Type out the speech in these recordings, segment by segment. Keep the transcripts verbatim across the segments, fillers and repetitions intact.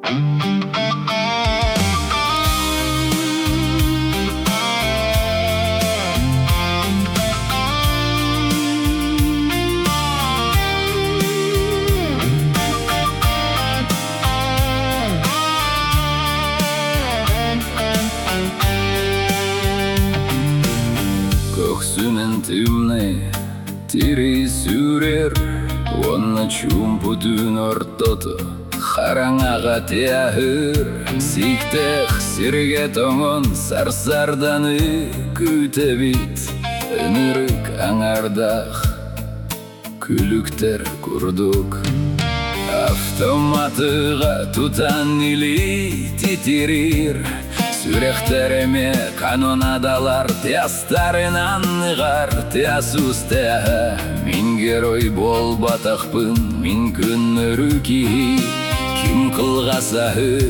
Көксүнен тымны тири сүрер, онна чумпу түн ортоту хараңага тяхыр. Сиктех сирге тоңон сарсарданы күтө бит, өнүрүк аңардах күлүктер курдук. Автоматыга тутан или титирир, сүрехтереме канонадалар тястарын анныгар. Тясус тяха мин герой болбатакпын, мин күннөрү ки ким кылгасахы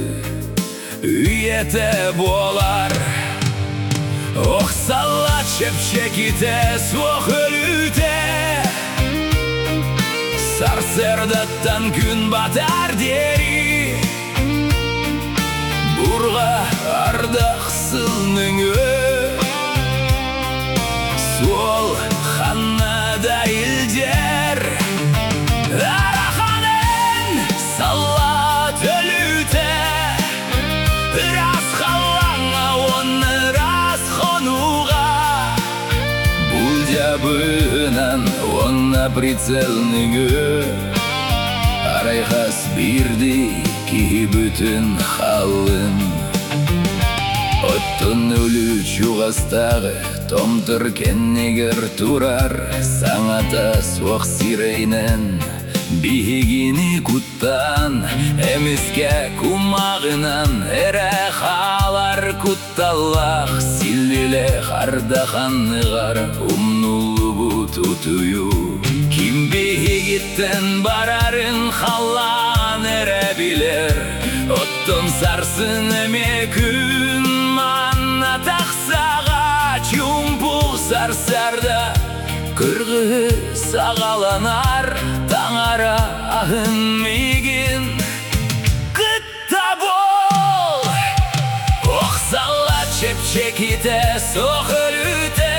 үйете болар. Оксала чепчеките суох өлүте, сарсердаттан күн батар дери. Бурга ардаксылныңы сол ханнада илдер. Араханын салат өлүте, рас халаңа оны рас хонуга. Бул жабынан онна прицелныңы арайхас бирди ки бүтүн халын. Оттун өлү чугастагы томтур кеннегер турар, саңата суак сирейнен бигини куттан. Эмиске кумагынан эре халар кутталлах, силлиле хардаханныгар умнулубу тутую. Ким бигиттен барарын халан эре билер, оттон сарсын эме күн манна таксага. Чумпу сарсарда кыргы сагаланар, таңара ахын мигин кытта бол. Оксала чепчеките сох өлүте,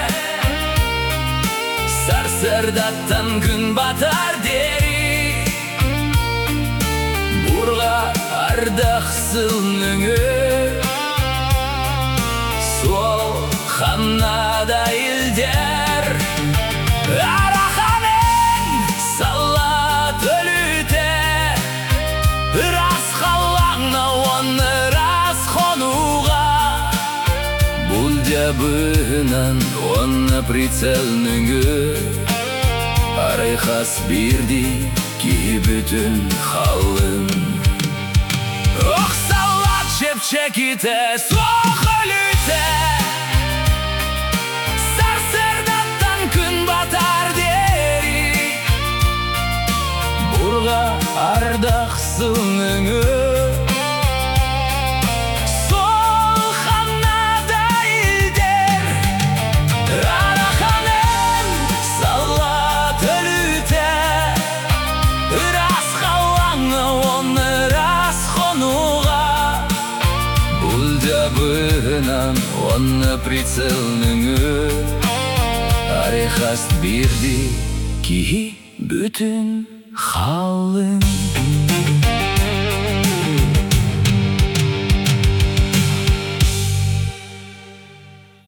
сарсардаттан күн батар дери. Бурга ардаксылныңы сол ханнада илдер. Араханын салат өлүте, рас халаңна оны рас хонуга. Бул жабынан онна прицелныңы арайхас бирди ки бүтүн халын. Оксалат чепчеките суох өлүте, сарсердаттан күн батар дери. Бурга ардаксылныңы сол ханнада илдер. Араханын салат өлүте, рас халаңа оны рас хонуга. Бул жабынан онна прицелныңы арайхас бирди ки бүтүн халын.